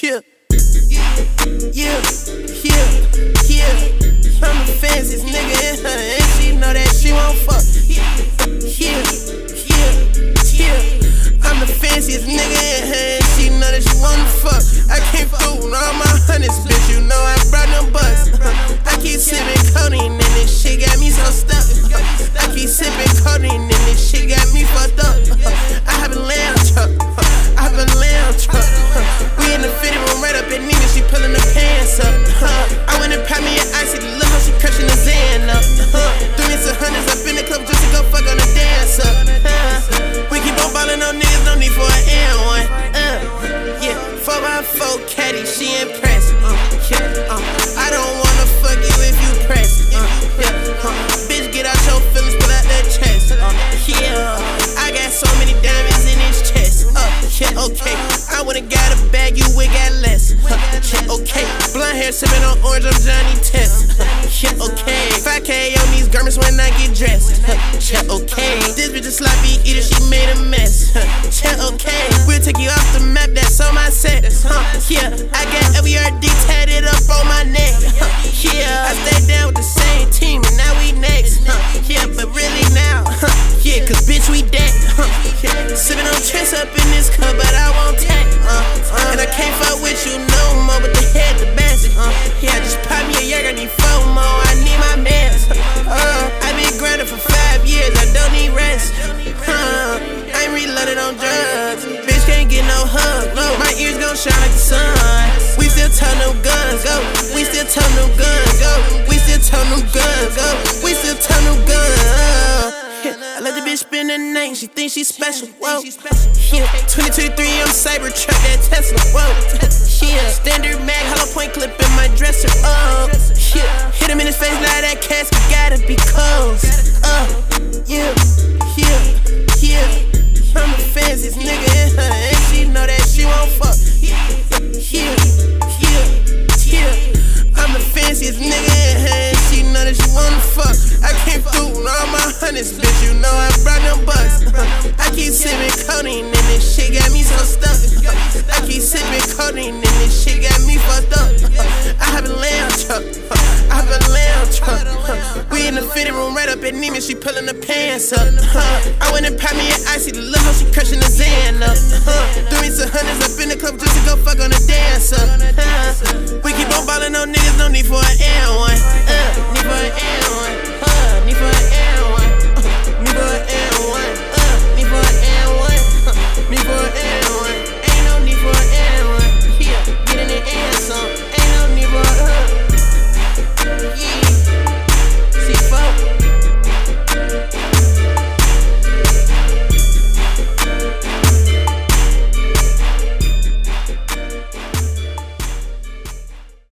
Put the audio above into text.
Yeah, yeah, yeah, yeah. I'm the fanciest nigga in her, and she know that she won't fuck. Yeah, yeah, yeah. I'm the fanciest nigga in her, and she know that she wanna fuck. I came through with all my hundreds, bitch. You know I brought them bucks. I keep sipping codeine, and this shit got me so stuck. I keep sipping codeine, and this shit got me fucked up. I have a lamb truck. We in the fitting room right up at Nina, she pulling the pants up. I went and popped me an icy, look how she crushing the Zan up. 300s up in the club just to go fuck on the dance up. We keep on ballin' on niggas, no need for an N1. Yeah, 4x4 caddy, she impressed. I don't wanna fuck you if you press. Bitch, get out your feelings, pull out that chest. Yeah, I got so many diamonds in his chest. Yeah, okay. I would've got a bag, you would got less. Yeah, okay. Blonde hair sipping on orange, I'm Johnny Test. Yeah, okay. 5K on these garments when I get dressed. Yeah, okay. This bitch a sloppy eater, she made a mess. Yeah, okay. We'll take you off the map, that's on my set. Yeah, I got LVRD tatted up on my neck. Yeah, I stayed down with the same team and now we next. Yeah, but really now, yeah, cause bitch we dead. Sipping on Tress up in this cup, but I won't take. And I can't fuck with you no more, but the head the best. Yeah, just pop me a Jaeger, need FOMO, I need my meds. I been grinding for 5 years, I don't need rest. I ain't reloaded on drugs, bitch can't get no hug. My ears gon' shine like the sun. We still tell no guns, go. We still tell no guns, go. We still tell no guns, go. We still tell no guns. I let the bitch spend the night, she thinks she's special, whoa. Yeah, 2023, I'm Cybertruck, that Tesla, whoa. Yeah, standard mag, hollow point clip in my dresser, yeah, hit him in his face, now that casket gotta be closed. Yeah, yeah, yeah. I'm the fanciest nigga in her, and she know that she won't fuck. Yeah, yeah, yeah. I'm the fanciest nigga in her, and she know that she wanna fuck. I came through with all my hundreds, bitch. You know I brought them bucks. I keep sipping codeine, and this shit got me so stuck. I keep sipping codeine, and this shit got me fucked up. I have a lamb truck. We in the fitting room right up at Neiman, she pulling the pants up. I went and popped me an icy, look how she crushing the Zan up. 300s up in the club just to go fuck on the dance up. We keep on ballin' on niggas, no need for an N1.